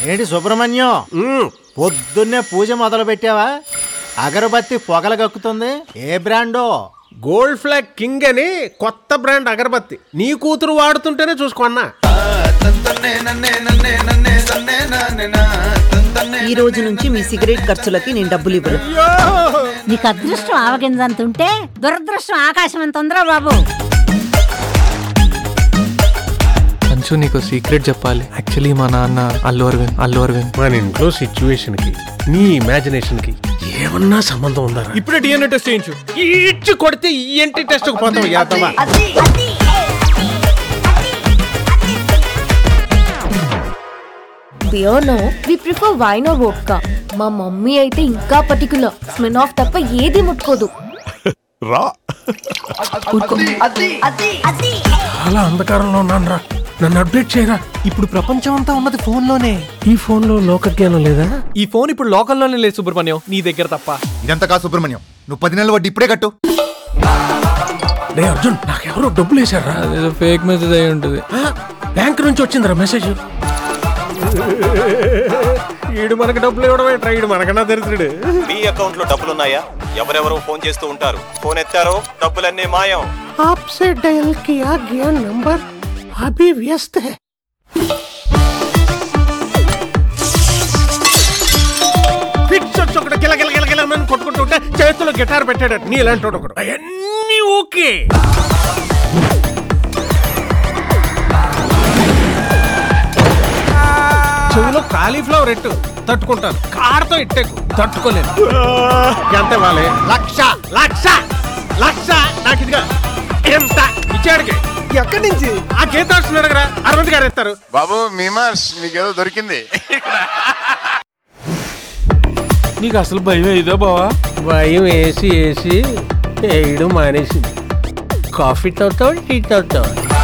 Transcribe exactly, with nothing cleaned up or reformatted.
ఏంటి సుబ్రహ్మణ్యం, పొద్దున్నే పూజ మొదలు పెట్టావా? అగరబత్తి పొగలు కక్కుతుంది. ఏ బ్రాండో? గోల్డ్ ఫ్లాగ్ కింగ్ అని కొత్త బ్రాండ్ అగరబత్తి. నీ కూతురు వాడుతుంటేనే చూసుకున్నా. ఈ రోజు నుంచి మీ సిగరెట్ ఖర్చులకి నేను డబ్బులు ఇవ్వను. నీకు అదృష్టం ఆవగింజంత ఉంటే దురదృష్టం ఆకాశం ఎంత ఉందిరా బాబు. అంచు నీకు సీక్రెట్ చెప్పాలి. యాక్చువల్లీ మా నాన్న అల్లు అరవింద్ అల్లు అరవింద్ మన ఇంట్లో సిచ్యువేషన్ కి నీ ఇమాజినేషన్ కి ఏమన్నా సంబంధం ఉందా? ఇప్పుడే డిఎన్ఏ టెస్ట్ చేయించు. ఇచ్చి కొడితే ఈఎన్టీ టెస్ట్ కు పోతాం. యాదవా Beer no, we prefer wine or vodka. మా మమ్మీ అయితే ఇంకా పర్టికులర్. స్మెన్ ఆఫ్ తప్ప ఏది ముట్టుకోదు. రా చాలా అంధకారంలో ఉన్నాను రా, నన్ను అప్డేట్ చేయరా. ఇప్పుడు ప్రపంచం అంతా ఉన్నది ఫోన్ లోనే. ఈ ఫోన్ లో లోక జ్ఞానం లేదా? ఈ ఫోన్ ఇప్పుడు లోకల్లోనే లేదు సుబ్రహ్మణ్యం, నీ దగ్గర తప్ప. ఇదంతా కాదు సుబ్రహ్మణ్యం, నువ్వు పది నెలల వడ్డీ ఇప్పుడే కట్టు. రే అర్జున్, నాకెవరో డబ్బులు వేసారా? అదేదో ఫేక్ మెసేజ్ అయి ఉంటుంది. బ్యాంక్ నుంచి వచ్చిందిరా మెసేజ్. ఈడు మనకి డబ్బులు ఇవ్వడమే ట్రైడ్, మనకన్నా దరిద్రుడు. మీ అకౌంట్ లో డబ్బులున్నాయా? ఎవరెవరో ఫోన్ చేస్తూ ఉంటారు. ఫోన్ ఎత్తారో డబ్బులన్నీ మాయం. आपसे डायल किया गया नंबर अभी व्यस्त है. ఫిక్స్ వచ్చి ఒకటి గిల గిల గిల గిల అని కొట్టుకుంటుంటే చేతిలో గిటార్ పెట్టాడు. నీ ఇలాంటి ఒకడు అవన్నీ ఓకే. చెవులో కాలీఫ్లవర్ ఎట్టు తట్టుకుంటాను, కారుతో ఇట్టేకు తట్టుకోలేను. ఎంత ఇవ్వాలి? లక్ష లక్ష లక్ష. నాకు ఇదిగా ఎంత ఇచ్చాడికి? ఎక్కడి నుంచి? ఆ గీత వస్తున్నాడు కదా, అరవింద్ గారు ఇస్తారు. బాబు మీమార్స్, మీకేదో దొరికింది. నీకు అసలు భయం ఇదో బావా? భయం వేసి వేసి వేయడం మానేసింది. కాఫీ తాగుతావు, టీ తాగుతావు?